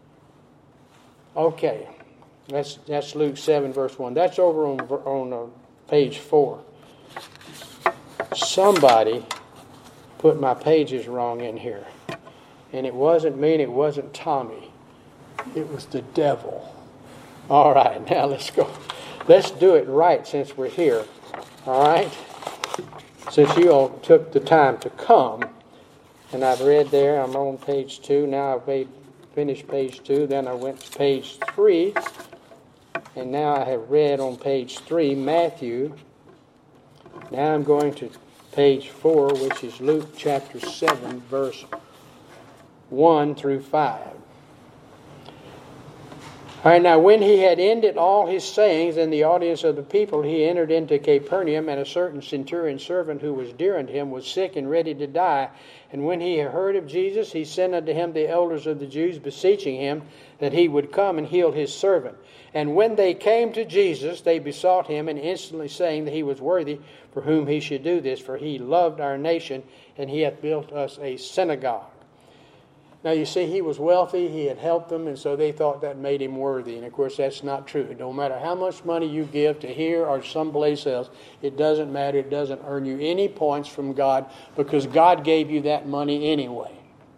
Okay, that's that's Luke seven, verse one. That's over on, on uh, page four. Somebody put my pages wrong in here. And it wasn't me and it wasn't Tommy. It was the devil. All right, now let's go. Let's do it right since we're here. All right? Since you all took the time to come. And I've read there, I'm on page two. Now I've made, finished page two. Then I went to page three. And now I have read on page three, Matthew. Now I'm going to page four, which is Luke chapter seven, verse one through five. All right, now when he had ended all his sayings in the audience of the people, he entered into Capernaum, and a certain centurion servant who was dear unto him was sick and ready to die. And when he had heard of Jesus, he sent unto him the elders of the Jews, beseeching him that he would come and heal his servant. And when they came to Jesus, they besought him, and instantly saying that he was worthy for whom he should do this, for he loved our nation, and he hath built us a synagogue. Now, you see, he was wealthy, he had helped them, and so they thought that made him worthy. And, of course, that's not true. No matter how much money you give to here or someplace else, it doesn't matter. It doesn't earn you any points from God because God gave you that money anyway.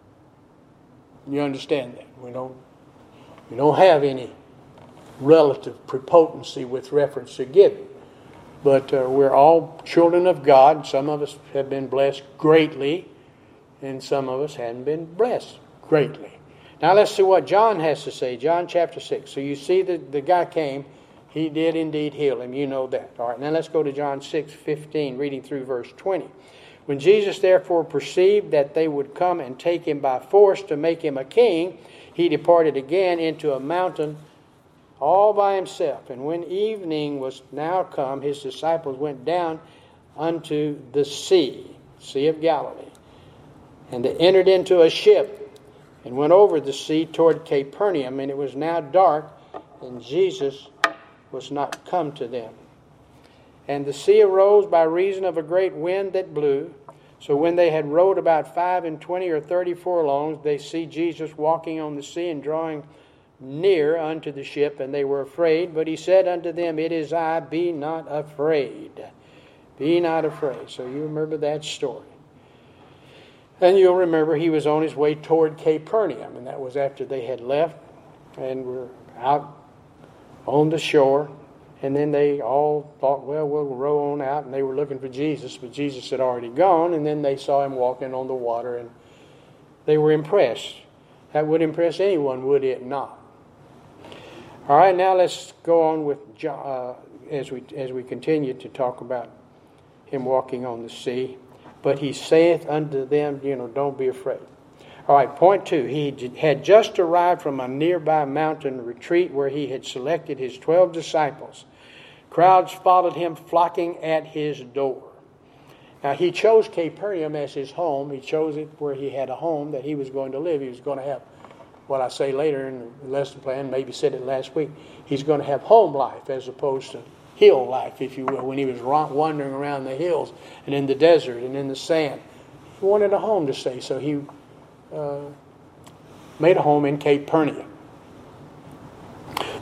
You understand that? We don't, we don't have any relative prepotency with reference to giving. But uh, we're all children of God. Some of us have been blessed greatly, and some of us haven't been blessed greatly. Now let's see what John has to say. John chapter six. So you see that the guy came. He did indeed heal him. You know that. All right, now let's go to John six fifteen, reading through verse twenty. When Jesus therefore perceived that they would come and take him by force to make him a king, he departed again into a mountain all by himself. And when evening was now come, his disciples went down unto the sea, Sea of Galilee. And they entered into a ship and went over the sea toward Capernaum. And it was now dark, and Jesus was not come to them. And the sea arose by reason of a great wind that blew. So when they had rowed about five and twenty or thirty furlongs, they see Jesus walking on the sea and drawing near unto the ship, and they were afraid. But he said unto them, It is I, be not afraid. Be not afraid. So you remember that story. And you'll remember he was on his way toward Capernaum, and that was after they had left and were out on the shore. And then they all thought, well, we'll row on out, and they were looking for Jesus, but Jesus had already gone, and then they saw him walking on the water, and they were impressed. That would impress anyone, would it not? All right, now let's go on with uh, as we as we continue to talk about him walking on the sea. But he saith unto them, you know, don't be afraid. All right, point two. He had just arrived from a nearby mountain retreat where he had selected his twelve disciples. Crowds followed him, flocking at his door. Now, he chose Capernaum as his home. He chose it where he had a home that he was going to live. He was going to have, what I say later in the lesson plan, maybe said it last week, he's going to have home life as opposed to hill life, if you will, when he was wandering around the hills and in the desert and in the sand. He wanted a home to stay, so he uh, made a home in Capernaum.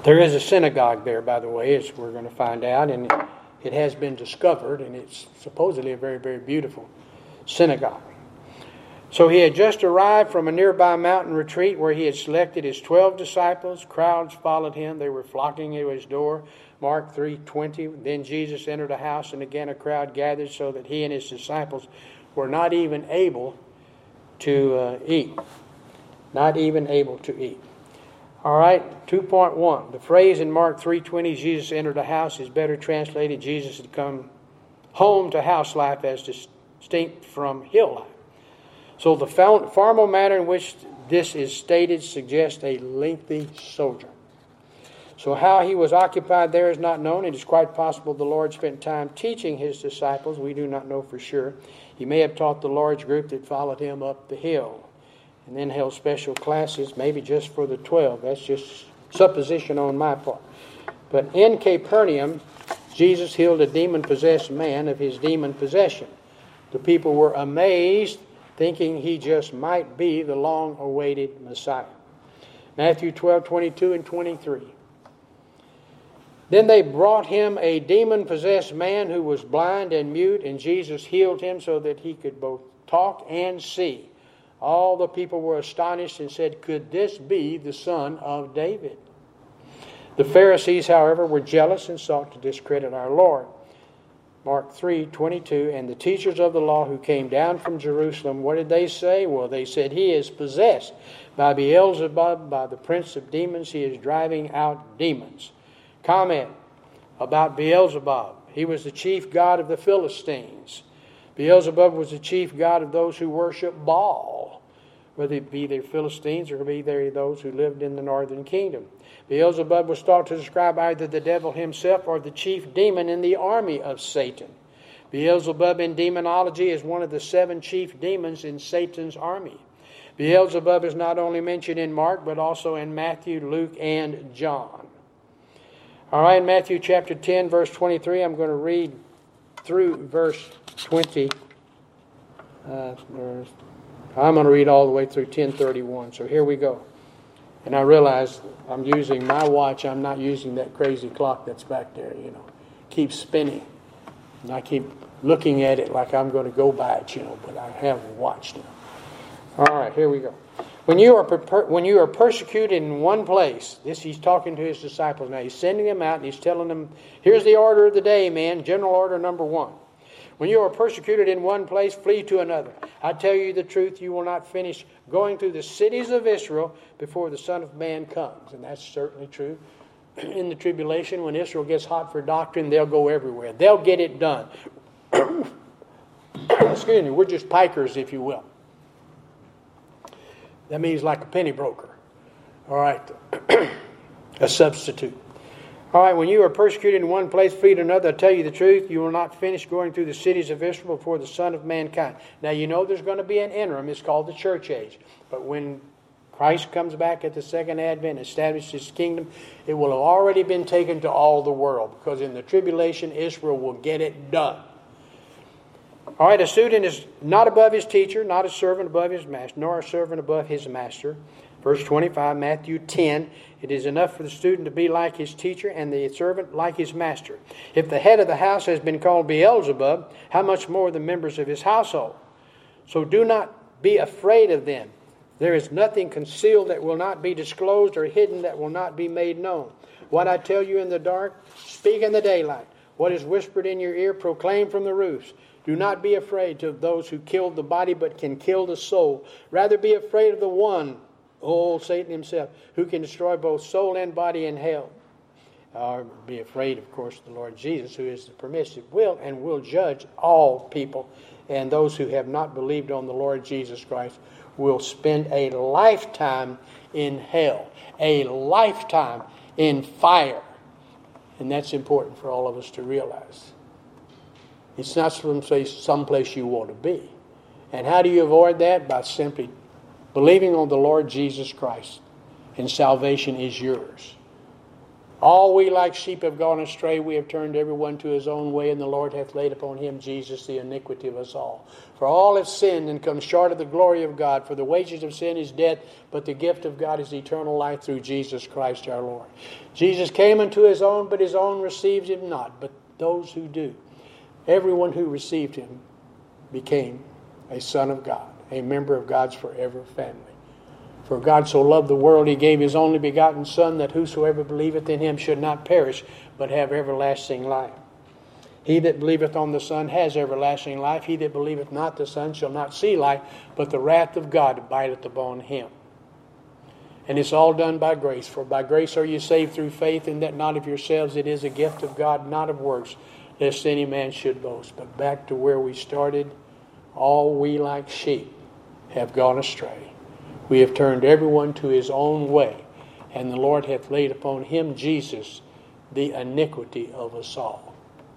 There is a synagogue there, by the way, as we're going to find out, and it has been discovered, and it's supposedly a very, very beautiful synagogue. So he had just arrived from a nearby mountain retreat where he had selected his twelve disciples. Crowds followed him. They were flocking to his door. Mark three twenty. Then Jesus entered a house, and again a crowd gathered so that he and his disciples were not even able to uh, eat. Not even able to eat. All right, two point one. The phrase in Mark three twenty, Jesus entered a house, is better translated, Jesus had come home to house life as distinct from hill life. So the formal manner in which this is stated suggests a lengthy sojourn. So how he was occupied there is not known. It is quite possible the Lord spent time teaching his disciples. We do not know for sure. He may have taught the large group that followed him up the hill and then held special classes, maybe just for the twelve. That's just supposition on my part. But in Capernaum, Jesus healed a demon-possessed man of his demon possession. The people were amazed, thinking he just might be the long-awaited Messiah. Matthew twelve, twenty-two and twenty-three. Then they brought him a demon-possessed man who was blind and mute, and Jesus healed him so that he could both talk and see. All the people were astonished and said, "Could this be the Son of David?" The Pharisees, however, were jealous and sought to discredit our Lord. Mark three twenty-two, and the teachers of the law who came down from Jerusalem, what did they say? Well, they said, "He is possessed by Beelzebub, by the prince of demons. He is driving out demons." Comment about Beelzebub. He was the chief god of the Philistines. Beelzebub was the chief god of those who worship Baal, whether it be the Philistines or be they those who lived in the northern kingdom. Beelzebub was thought to describe either the devil himself or the chief demon in the army of Satan. Beelzebub in demonology is one of the seven chief demons in Satan's army. Beelzebub is not only mentioned in Mark, but also in Matthew, Luke, and John. All right, Matthew chapter ten, verse twenty-three. I'm going to read through verse twenty. Uh, I'm going to read all the way through ten thirty-one. So here we go. And I realize I'm using my watch. I'm not using that crazy clock that's back there, you know. Keeps spinning. And I keep looking at it like I'm going to go by it, you know, but I have a watch now. All right, here we go. When you are per- when you are persecuted in one place, this he's talking to his disciples now. He's sending them out and he's telling them, here's the order of the day, man. General order number one. When you are persecuted in one place, flee to another. I tell you the truth, you will not finish going through the cities of Israel before the Son of Man comes. And that's certainly true. In the tribulation, when Israel gets hot for doctrine, they'll go everywhere. They'll get it done. Excuse me, we're just pikers, if you will. That means like a penny broker. All right. A substitute. All right, when you are persecuted in one place, flee to another. I tell you the truth, you will not finish going through the cities of Israel before the Son of Mankind. Now, you know there's going to be an interim. It's called the church age. But when Christ comes back at the second advent and establishes his kingdom, it will have already been taken to all the world. Because in the tribulation, Israel will get it done. All right, a student is not above his teacher, not a servant above his master, nor a servant above his master. Verse twenty-five, Matthew ten, it is enough for the student to be like his teacher and the servant like his master. If the head of the house has been called Beelzebub, how much more the members of his household? So do not be afraid of them. There is nothing concealed that will not be disclosed or hidden that will not be made known. What I tell you in the dark, speak in the daylight. What is whispered in your ear, proclaim from the roofs. Do not be afraid of those who kill the body but can kill the soul. Rather be afraid of the one, old Satan himself, who can destroy both soul and body in hell. Or be afraid, of course, of the Lord Jesus, who is the permissive will and will judge all people. And those who have not believed on the Lord Jesus Christ will spend a lifetime in hell. A lifetime in fire. And that's important for all of us to realize. It's not someplace, someplace you want to be. And how do you avoid that? By simply believing on the Lord Jesus Christ. And salvation is yours. All we like sheep have gone astray. We have turned everyone to his own way, and the Lord hath laid upon him, Jesus, the iniquity of us all. For all have sinned and come short of the glory of God. For the wages of sin is death, but the gift of God is eternal life through Jesus Christ our Lord. Jesus came unto his own, but his own received him not. But those who do, everyone who received him became a son of God, a member of God's forever family. For God so loved the world, he gave his only begotten Son, that whosoever believeth in him should not perish, but have everlasting life. He that believeth on the Son has everlasting life. He that believeth not the Son shall not see life, but the wrath of God abideth upon him. And it's all done by grace. For by grace are you saved through faith, and that not of yourselves. It is a gift of God, not of works, lest any man should boast. But back to where we started, all we like sheep have gone astray. We have turned everyone to his own way, and the Lord hath laid upon him, Jesus, the iniquity of us all.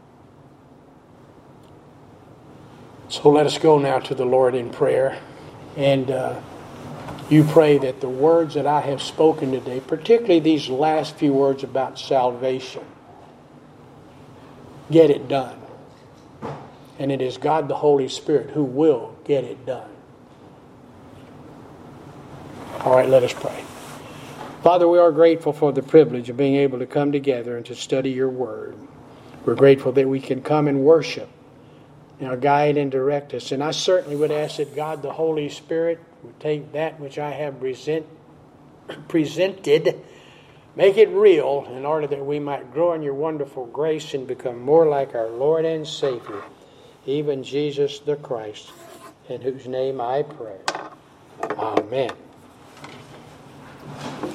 So let us go now to the Lord in prayer. And uh, you pray that the words that I have spoken today, particularly these last few words about salvation, get it done. And it is God the Holy Spirit who will get it done. All right, let us pray. Father, we are grateful for the privilege of being able to come together and to study your word. We're grateful that we can come and worship. Now guide and direct us. And I certainly would ask that God, the Holy Spirit, would take that which I have present, presented, make it real, in order that we might grow in your wonderful grace and become more like our Lord and Savior, even Jesus the Christ, in whose name I pray. Amen.